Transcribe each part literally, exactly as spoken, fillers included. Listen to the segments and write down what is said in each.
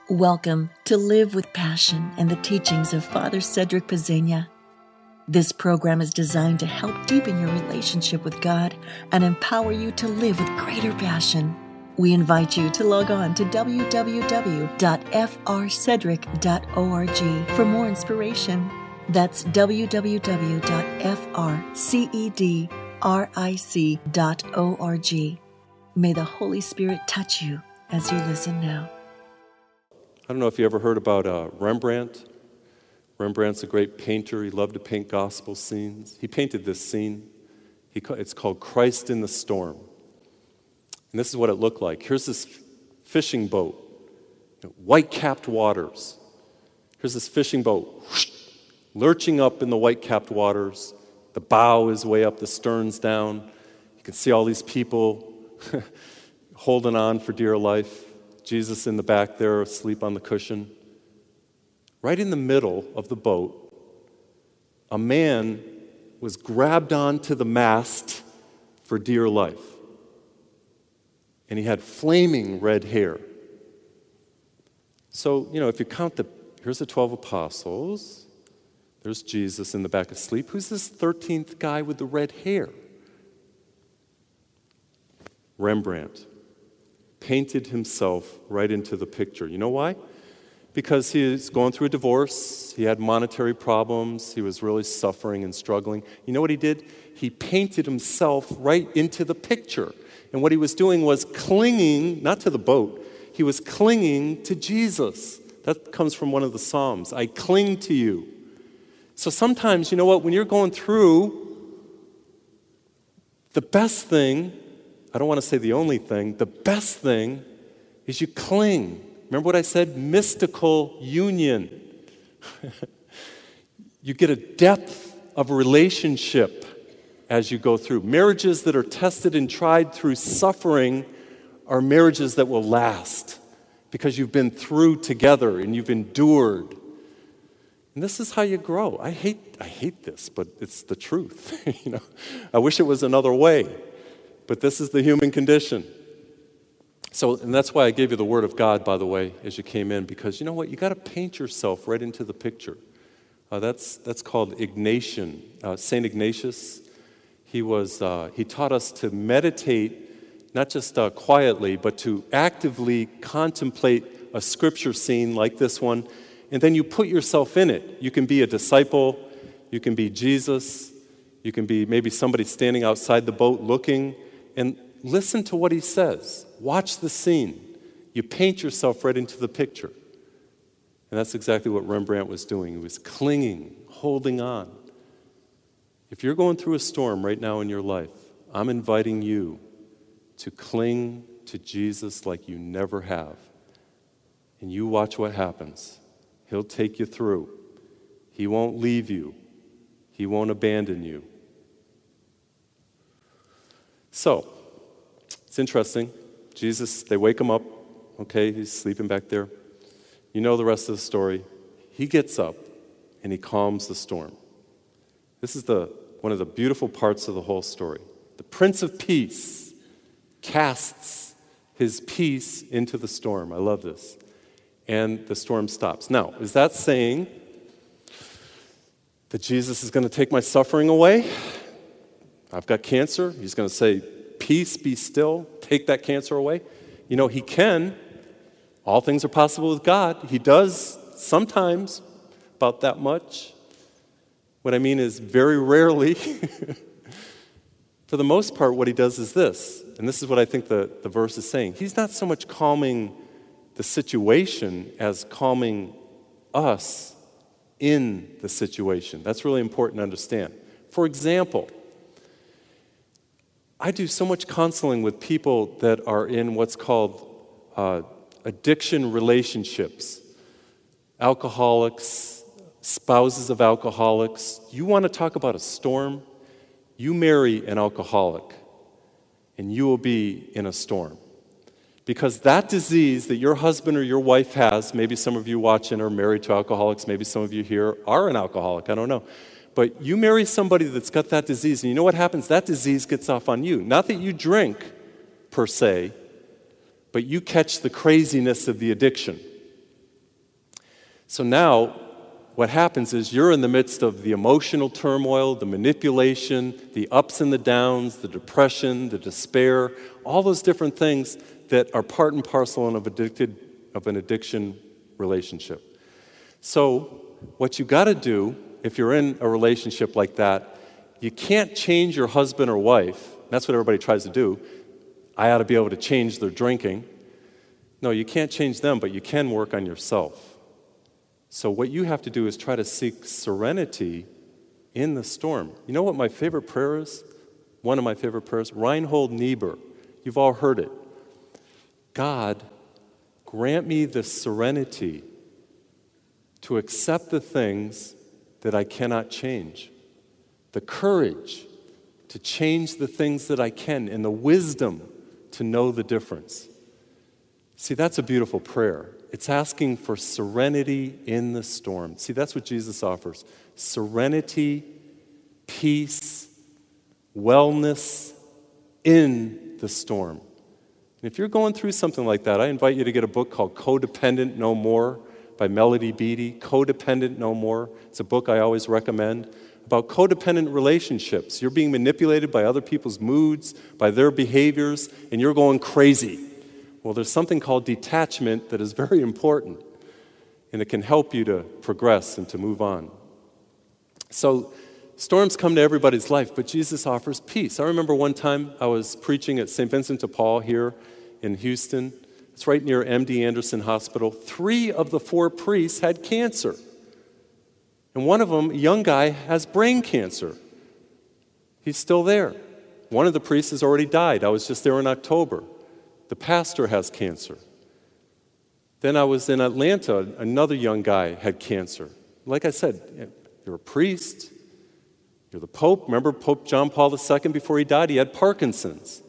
Welcome to Live with Passion and the teachings of Father Cedric Pizzania. This program is designed to help deepen your relationship with God and empower you to live with greater passion. We invite you to log on to w w w dot f r cedric dot org for more inspiration. That's w w w dot f r cedric dot org. May the Holy Spirit touch you as you listen now. I don't know if you ever heard about uh, Rembrandt. Rembrandt's a great painter. He loved to paint gospel scenes. He painted this scene. He, it's called Christ in the Storm. And this is what it looked like. Here's this fishing boat, you know, white-capped waters. Here's this fishing boat whoosh, lurching up in the white-capped waters. The bow is way up, the stern's down. You can see all these people holding on for dear life. Jesus in the back there, asleep on the cushion. Right in the middle of the boat, a man was grabbed onto the mast for dear life. And he had flaming red hair. So, you know, if you count the, here's the twelve apostles. There's Jesus in the back asleep. Who's this thirteenth guy with the red hair? Rembrandt painted himself right into the picture. You know why? Because he was going through a divorce. He had monetary problems. He was really suffering and struggling. You know what he did? He painted himself right into the picture. And what he was doing was clinging, not to the boat, he was clinging to Jesus. That comes from one of the Psalms. I cling to you. So sometimes, you know what, when you're going through, the best thing, I don't want to say the only thing, the best thing is you cling. Remember what I said? Mystical union. You get a depth of relationship as you go through. Marriages that are tested and tried through suffering are marriages that will last because you've been through together and you've endured. And this is how you grow. I hate I hate this, but it's the truth. You know, I wish it was another way. But this is the human condition. So, and that's why I gave you the Word of God, by the way, as you came in, because you know what? You got to paint yourself right into the picture. Uh, that's that's called Ignatian. Uh, Saint Ignatius, he was uh, he taught us to meditate, not just uh, quietly, but to actively contemplate a scripture scene like this one, and then you put yourself in it. You can be a disciple, you can be Jesus, you can be maybe somebody standing outside the boat looking, and listen to what he says. Watch the scene. You paint yourself right into the picture. And that's exactly what Rembrandt was doing. He was clinging, holding on. If you're going through a storm right now in your life, I'm inviting you to cling to Jesus like you never have. And you watch what happens. He'll take you through. He won't leave you. He won't abandon you. So, it's interesting. Jesus, they wake him up. Okay, he's sleeping back there. You know the rest of the story. He gets up and he calms the storm. This is the one of the beautiful parts of the whole story. The Prince of Peace casts his peace into the storm. I love this. And the storm stops. Now, is that saying that Jesus is going to take my suffering away? I've got cancer. He's going to say, peace, be still, take that cancer away. You know, he can. All things are possible with God. He does sometimes, about that much. What I mean is very rarely. For the most part, what he does is this, and this is what I think the, the verse is saying. He's not so much calming the situation as calming us in the situation. That's really important to understand. For example, I do so much counseling with people that are in what's called uh, addiction relationships. Alcoholics, spouses of alcoholics. You want to talk about a storm? You marry an alcoholic, and you will be in a storm. Because that disease that your husband or your wife has, maybe some of you watching are married to alcoholics, maybe some of you here are an alcoholic, I don't know. But you marry somebody that's got that disease, and you know what happens? That disease gets off on you. Not that you drink, per se, but you catch the craziness of the addiction. So now, what happens is you're in the midst of the emotional turmoil, the manipulation, the ups and the downs, the depression, the despair, all those different things that are part and parcel of, addicted, of an addiction relationship. So what you got to do, if you're in a relationship like that, you can't change your husband or wife. That's what everybody tries to do. I ought to be able to change their drinking. No, you can't change them, but you can work on yourself. So what you have to do is try to seek serenity in the storm. You know what my favorite prayer is? One of my favorite prayers? Reinhold Niebuhr. You've all heard it. God, grant me the serenity to accept the things that I cannot change, the courage to change the things that I can, and the wisdom to know the difference. See, that's a beautiful prayer. It's asking for serenity in the storm. See, that's what Jesus offers. Serenity, peace, wellness in the storm. And if you're going through something like that, I invite you to get a book called Codependent No More by Melody Beattie. Codependent No More. It's a book I always recommend about codependent relationships. You're being manipulated by other people's moods, by their behaviors, and you're going crazy. Well, there's something called detachment that is very important, and it can help you to progress and to move on. So storms come to everybody's life, but Jesus offers peace. I remember one time I was preaching at Saint Vincent de Paul here in Houston. It's right near M D Anderson Hospital. Three of the four priests had cancer. And one of them, a young guy, has brain cancer. He's still there. One of the priests has already died. I was just there in October. The pastor has cancer. Then I was in Atlanta. Another young guy had cancer. Like I said, you're a priest. You're the Pope. Remember Pope John Paul the Second, before he died, he had Parkinson's.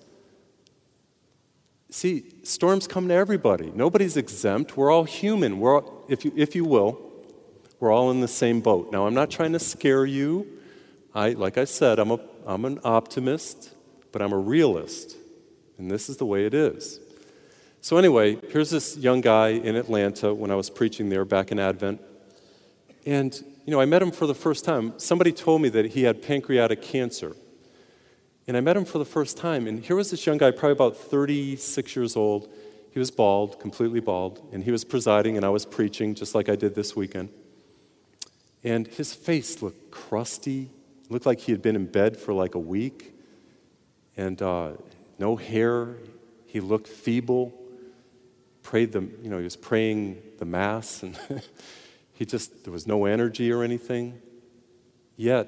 See, storms come to everybody. Nobody's exempt. We're all human. We're all, if you, if you will, we're all in the same boat. Now, I'm not trying to scare you. I, like I said, I'm, a, I'm an optimist, but I'm a realist. And this is the way it is. So anyway, here's this young guy in Atlanta when I was preaching there back in Advent. And, you know, I met him for the first time. Somebody told me that he had pancreatic cancer. And I met him for the first time. And here was this young guy, probably about thirty-six years old. He was bald, completely bald. And he was presiding, and I was preaching, just like I did this weekend. And his face looked crusty. It looked like he had been in bed for like a week. And uh, no hair. He looked feeble. Prayed the, you know, he was praying the Mass, and he just, there was no energy or anything. Yet,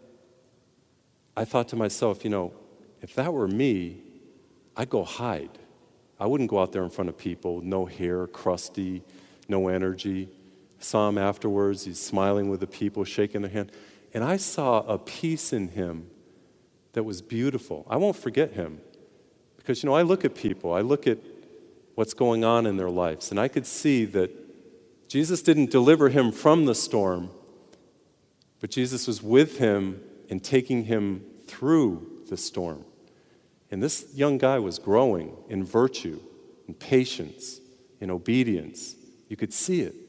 I thought to myself, you know, if that were me, I'd go hide. I wouldn't go out there in front of people, no hair, crusty, no energy. I saw him afterwards. He's smiling with the people, shaking their hand. And I saw a peace in him that was beautiful. I won't forget him. Because, you know, I look at people, I look at what's going on in their lives, and I could see that Jesus didn't deliver him from the storm, but Jesus was with him and taking him through the storm. And this young guy was growing in virtue, in patience, in obedience. You could see it.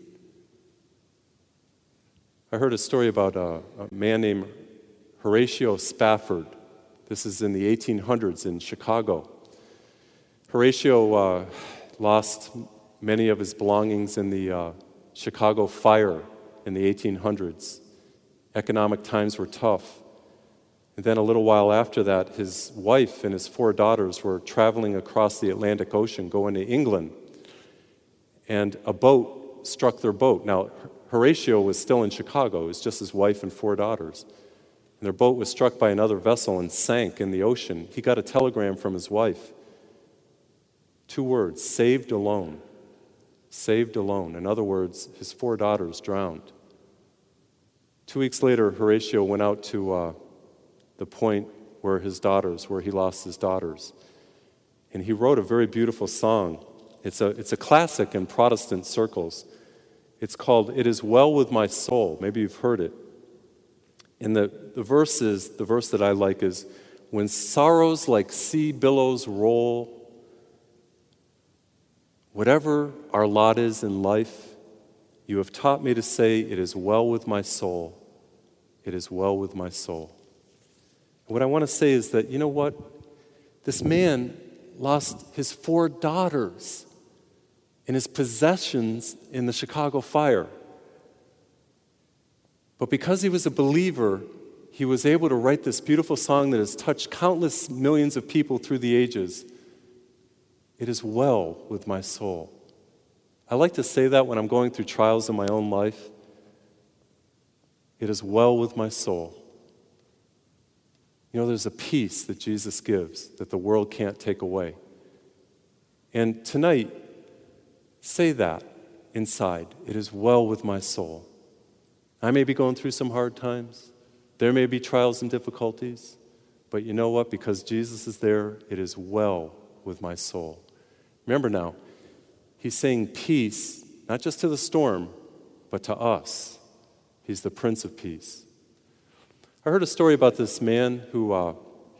I heard a story about a, a man named Horatio Spafford. This is in the eighteen hundreds in Chicago. Horatio uh, lost many of his belongings in the uh, Chicago fire in the eighteen hundreds. Economic times were tough. And then a little while after that, his wife and his four daughters were traveling across the Atlantic Ocean, going to England. And a boat struck their boat. Now, Horatio was still in Chicago. It was just his wife and four daughters. And their boat was struck by another vessel and sank in the ocean. He got a telegram from his wife. Two words, saved alone. Saved alone. In other words, his four daughters drowned. Two weeks later, Horatio went out to uh, the point where his daughters, where he lost his daughters. And he wrote a very beautiful song. It's a, it's a classic in Protestant circles. It's called, "It Is Well With My Soul." Maybe you've heard it. And the, the verse is, the verse that I like is, "When sorrows like sea billows roll, whatever our lot is in life, You have taught me to say, it is well with my soul. It is well with my soul. And what I want to say is that, you know what? This man lost his four daughters and his possessions in the Chicago fire. But because he was a believer, he was able to write this beautiful song that has touched countless millions of people through the ages. It is well with my soul. I like to say that when I'm going through trials in my own life. It is well with my soul. You know, there's a peace that Jesus gives that the world can't take away. And tonight, say that inside. It is well with my soul. I may be going through some hard times. There may be trials and difficulties. But you know what? Because Jesus is there, it is well with my soul. Remember now, he's saying peace, not just to the storm, but to us. He's the Prince of Peace. I heard a story about this man who, uh,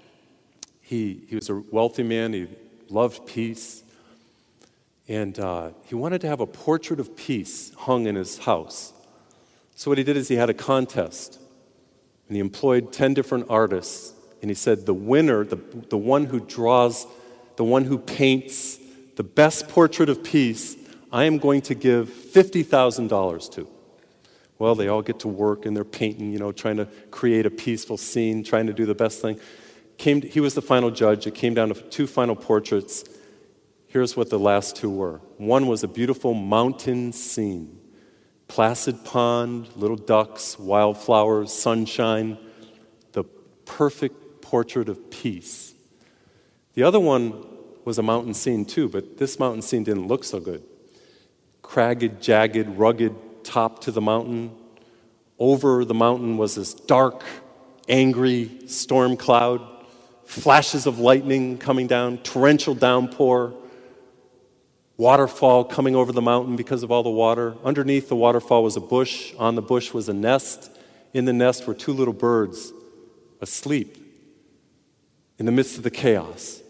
he, he was a wealthy man. He loved peace. And uh, he wanted to have a portrait of peace hung in his house. So what he did is he had a contest. And he employed ten different artists. And he said, the winner, the, the one who draws, the one who paints the best portrait of peace, I am going to give fifty thousand dollars to. Well, they all get to work and they're painting, you know, trying to create a peaceful scene, trying to do the best thing. Came to, he was the final judge. It came down to two final portraits. Here's what the last two were. One was a beautiful mountain scene. Placid pond, little ducks, wildflowers, sunshine. The perfect portrait of peace. The other one was a mountain scene too, but this mountain scene didn't look so good. Cragged, jagged, rugged top to the mountain. Over the mountain was this dark, angry storm cloud, flashes of lightning coming down, torrential downpour, waterfall coming over the mountain because of all the water. Underneath the waterfall was a bush. On the bush was a nest. In the nest were two little birds asleep in the midst of the chaos.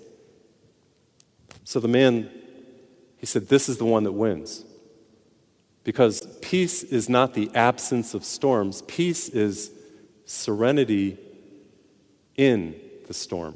So the man, he said, this is the one that wins. Because peace is not the absence of storms. Peace is serenity in the storm.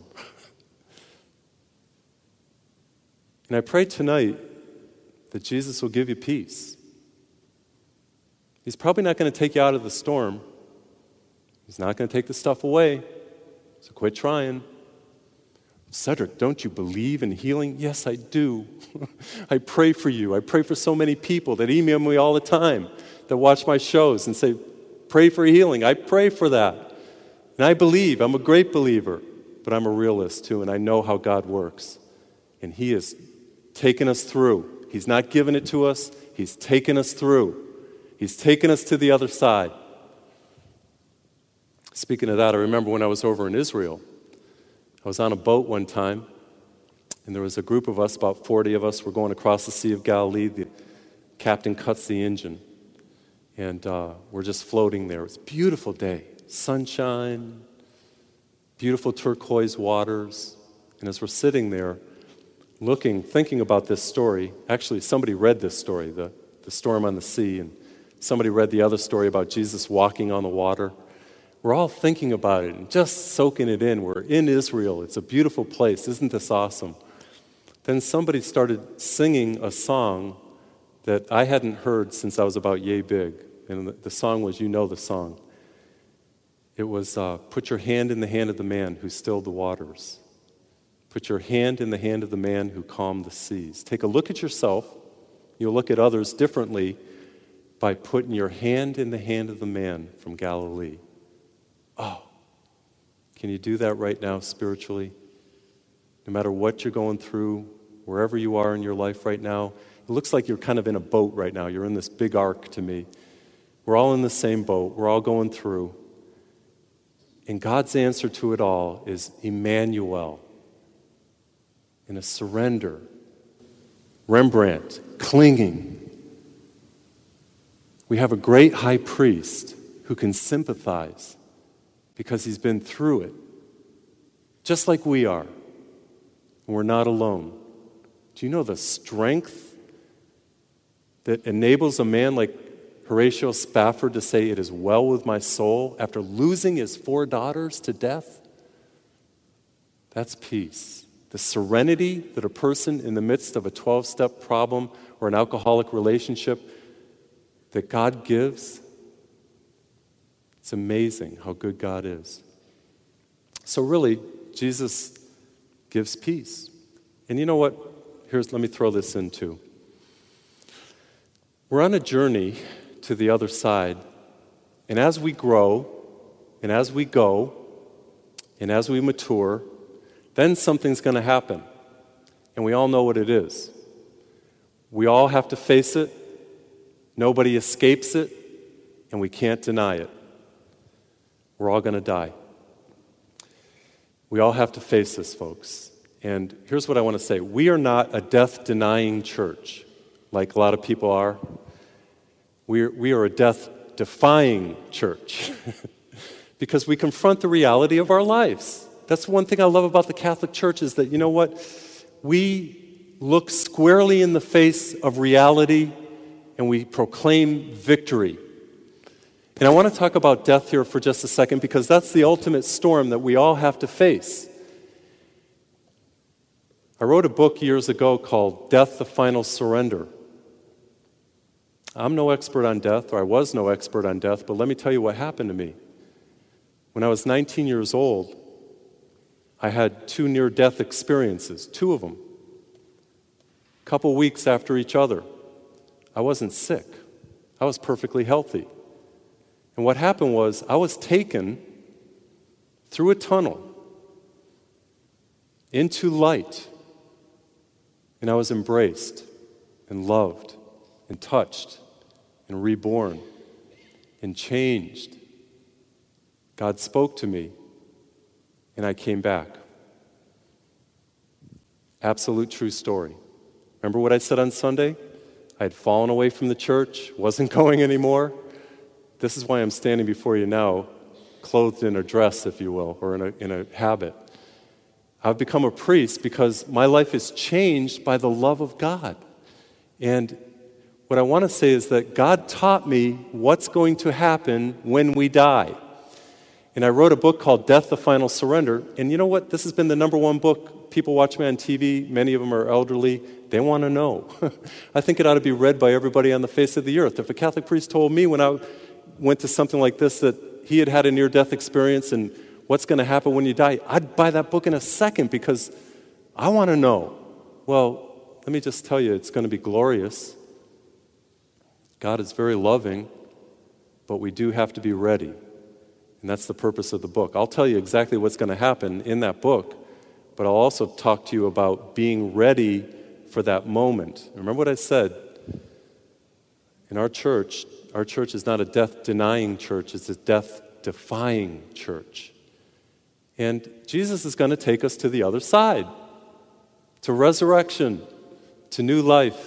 And I pray tonight that Jesus will give you peace. He's probably not going to take you out of the storm. He's not going to take the stuff away. So quit trying. Cedric, don't you believe in healing? Yes, I do. I pray for you. I pray for so many people that email me all the time, that watch my shows and say, pray for healing. I pray for that. And I believe. I'm a great believer. But I'm a realist too, and I know how God works. And He has taken us through. He's not given it to us. He's taken us through. He's taken us to the other side. Speaking of that, I remember when I was over in Israel. I was on a boat one time, and there was a group of us, about forty of us, were going across the Sea of Galilee. The captain cuts the engine, and uh, we're just floating there. It was a beautiful day, sunshine, beautiful turquoise waters. And as we're sitting there, looking, thinking about this story, actually somebody read this story, the, the storm on the sea, and somebody read the other story about Jesus walking on the water. We're all thinking about it and just soaking it in. We're in Israel. It's a beautiful place. Isn't this awesome? Then somebody started singing a song that I hadn't heard since I was about yay big. And the, the song was, you know the song. It was, uh, put your hand in the hand of the man who stilled the waters. Put your hand in the hand of the man who calmed the seas. Take a look at yourself. You'll look at others differently by putting your hand in the hand of the man from Galilee. Oh, can you do that right now spiritually? No matter what you're going through, wherever you are in your life right now, it looks like you're kind of in a boat right now. You're in this big ark to me. We're all in the same boat. We're all going through. And God's answer to it all is Emmanuel, in a surrender. Rembrandt, clinging. We have a great high priest who can sympathize because he's been through it, just like we are. And we're not alone. Do you know the strength that enables a man like Horatio Spafford to say, "It is well with my soul," after losing his four daughters to death? That's peace. The serenity that a person in the midst of a twelve-step problem or an alcoholic relationship that God gives, it's amazing how good God is. So really, Jesus gives peace. And you know what? Here's, let me throw this in too. We're on a journey to the other side, and as we grow, and as we go, and as we mature, then something's going to happen. And we all know what it is. We all have to face it. Nobody escapes it, and we can't deny it. We're all going to die. We all have to face this, folks. And here's what I want to say. We are not a death-denying church, like a lot of people are. We are, we are a death-defying church because we confront the reality of our lives. That's one thing I love about the Catholic Church is that, you know what? We look squarely in the face of reality and we proclaim victory. And I want to talk about death here for just a second because that's the ultimate storm that we all have to face. I wrote a book years ago called Death, the Final Surrender. I'm no expert on death, or I was no expert on death, but let me tell you what happened to me. When I was nineteen years old, I had two near-death experiences, two of them. A couple weeks after each other. I wasn't sick. I was perfectly healthy. And what happened was I was taken through a tunnel into light, and I was embraced and loved and touched and reborn and changed. God spoke to me, and I came back. Absolute true story. Remember what I said on Sunday? I had fallen away from the church, wasn't going anymore. This is why I'm standing before you now, clothed in a dress, if you will, or in a, in a habit. I've become a priest because my life is changed by the love of God. And what I want to say is that God taught me what's going to happen when we die. And I wrote a book called Death, the Final Surrender. And you know what? This has been the number one book. People watch me on T V. Many of them are elderly. They want to know. I think it ought to be read by everybody on the face of the earth. If a Catholic priest told me when I went to something like this that he had had a near-death experience and what's going to happen when you die, I'd buy that book in a second because I want to know. Well, let me just tell you, it's going to be glorious. God is very loving, but we do have to be ready. And that's the purpose of the book. I'll tell you exactly what's going to happen in that book, but I'll also talk to you about being ready for that moment. Remember what I said? In our church, our church is not a death-denying church, it's a death-defying church. And Jesus is going to take us to the other side, to resurrection, to new life.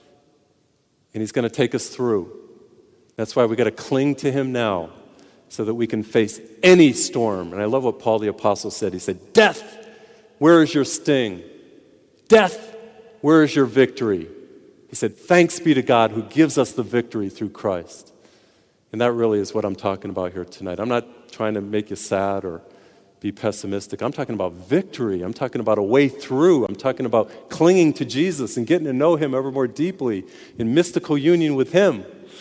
And he's going to take us through. That's why we got to cling to him now so that we can face any storm. And I love what Paul the Apostle said. He said, "Death, where is your sting? Death, where is your victory?" He said, "Thanks be to God who gives us the victory through Christ." And that really is what I'm talking about here tonight. I'm not trying to make you sad or be pessimistic. I'm talking about victory. I'm talking about a way through. I'm talking about clinging to Jesus and getting to know him ever more deeply in mystical union with him.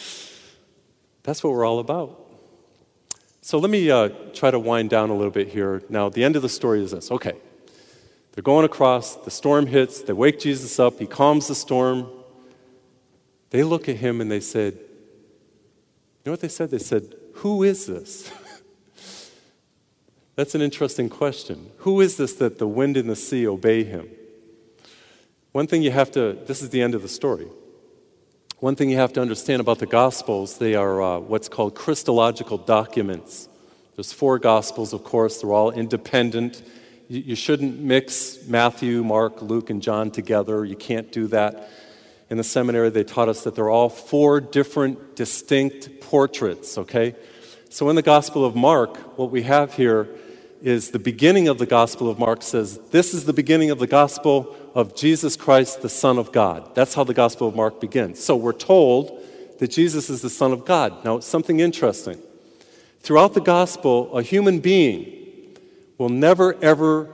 That's what we're all about. So let me uh, try to wind down a little bit here. Now, the end of the story is this. Okay, they're going across. The storm hits. They wake Jesus up. He calms the storm. They look at him and they said, you know what they said? They said, "Who is this?" That's an interesting question. Who is this that the wind and the sea obey him? One thing you have to, this is the end of the story. One thing you have to understand about the Gospels, they are uh, what's called Christological documents. There's four Gospels, of course. They're all independent. You, you shouldn't mix Matthew, Mark, Luke, and John together. You can't do that. In the seminary, they taught us that they're all four different, distinct portraits, okay? So in the Gospel of Mark, what we have here is the beginning of the Gospel of Mark says, this is the beginning of the Gospel of Jesus Christ, the Son of God. That's how the Gospel of Mark begins. So we're told that Jesus is the Son of God. Now, something interesting. Throughout the gospel, a human being will never, ever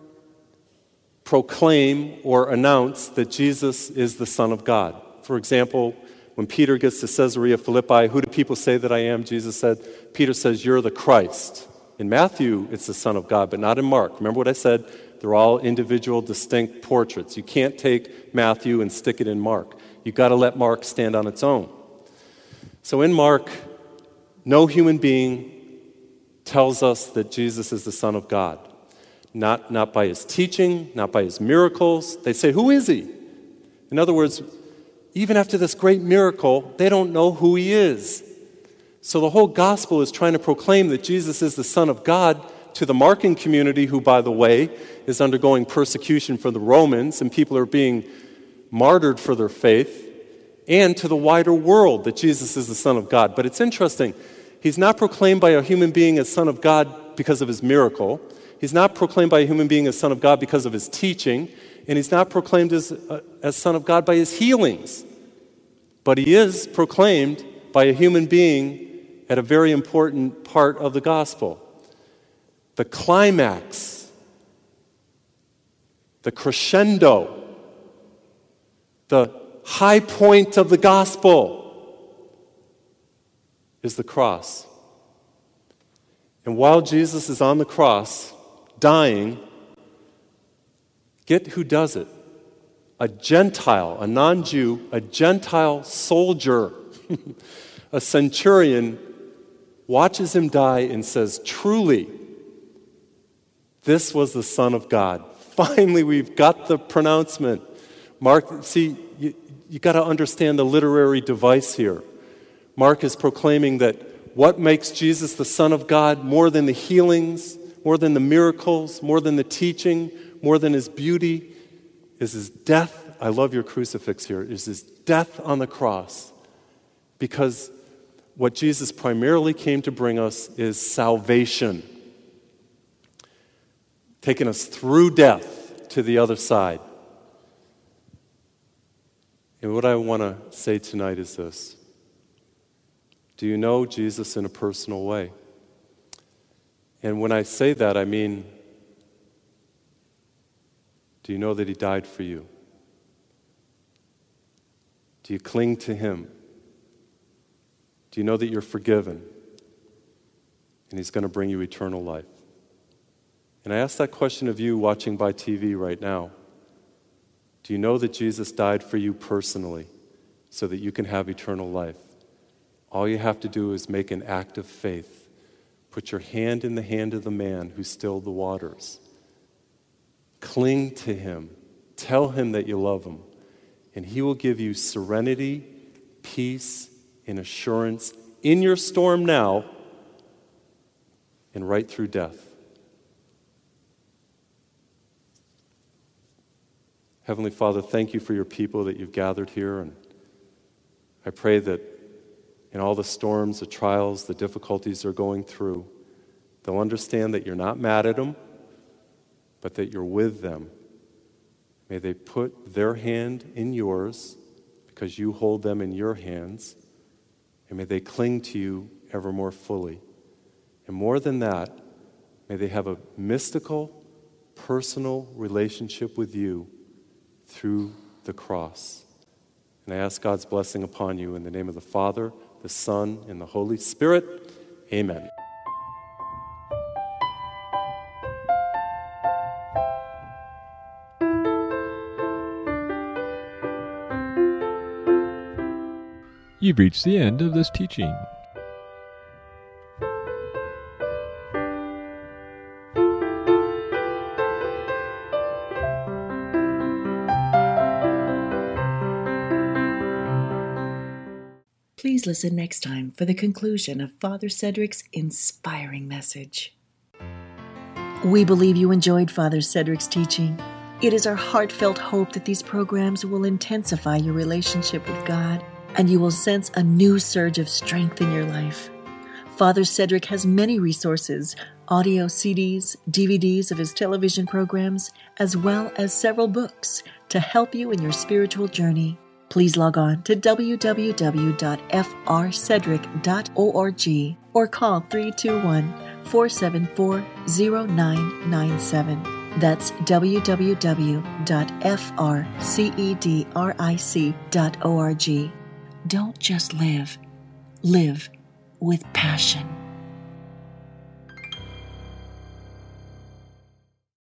proclaim or announce that Jesus is the Son of God. For example, when Peter gets to Caesarea Philippi, who do people say that I am? Jesus said, Peter says, you're the Christ. In Matthew, it's the Son of God, but not in Mark. Remember what I said? They're all individual, distinct portraits. You can't take Matthew and stick it in Mark. You've got to let Mark stand on its own. So in Mark, no human being tells us that Jesus is the Son of God. Not, not by his teaching, not by his miracles. They say, who is he? In other words, even after this great miracle, they don't know who he is. So the whole gospel is trying to proclaim that Jesus is the Son of God to the Markan community, who, by the way, is undergoing persecution from the Romans, and people are being martyred for their faith, and to the wider world that Jesus is the Son of God. But it's interesting. He's not proclaimed by a human being as Son of God because of his miracle. He's not proclaimed by a human being as Son of God because of his teaching. And he's not proclaimed as, uh, as Son of God by his healings. But he is proclaimed by a human being at a very important part of the gospel. The climax, the crescendo, the high point of the gospel is the cross. And while Jesus is on the cross, dying, get who does it? A Gentile, a non-Jew, a Gentile soldier, a centurion, watches him die and says, truly, this was the Son of God. Finally, we've got the pronouncement. Mark, see, you, you got to understand the literary device here. Mark is proclaiming that what makes Jesus the Son of God more than the healings, more than the miracles, more than the teaching, more than his beauty, is his death. I love your crucifix here. Is his death on the cross. Because what Jesus primarily came to bring us is salvation. Taking us through death to the other side. And what I want to say tonight is this. Do you know Jesus in a personal way? And when I say that, I mean, do you know that he died for you? Do you cling to him? Do you know that you're forgiven? And he's going to bring you eternal life. And I ask that question of you watching by T V right now. Do you know that Jesus died for you personally so that you can have eternal life? All you have to do is make an act of faith. Put your hand in the hand of the man who stilled the waters. Cling to him. Tell him that you love him. And he will give you serenity, peace, and assurance in your storm now and right through death. Heavenly Father, thank you for your people that you've gathered here. And I pray that in all the storms, the trials, the difficulties they're going through, they'll understand that you're not mad at them, but that you're with them. May they put their hand in yours because you hold them in your hands, and may they cling to you ever more fully. And more than that, may they have a mystical, personal relationship with you through the cross. And I ask God's blessing upon you in the name of the Father, the Son, and the Holy Spirit. Amen. You've reached the end of this teaching. Please listen next time for the conclusion of Father Cedric's inspiring message. We believe you enjoyed Father Cedric's teaching. It is our heartfelt hope that these programs will intensify your relationship with God, and you will sense a new surge of strength in your life. Father Cedric has many resources, audio C Ds, D V Ds of his television programs, as well as several books to help you in your spiritual journey. Please log on to w w w dot f r cedric dot org or call three two one, four seven four, zero nine nine seven. That's w w w dot f r cedric dot org. Don't just live. Live with passion.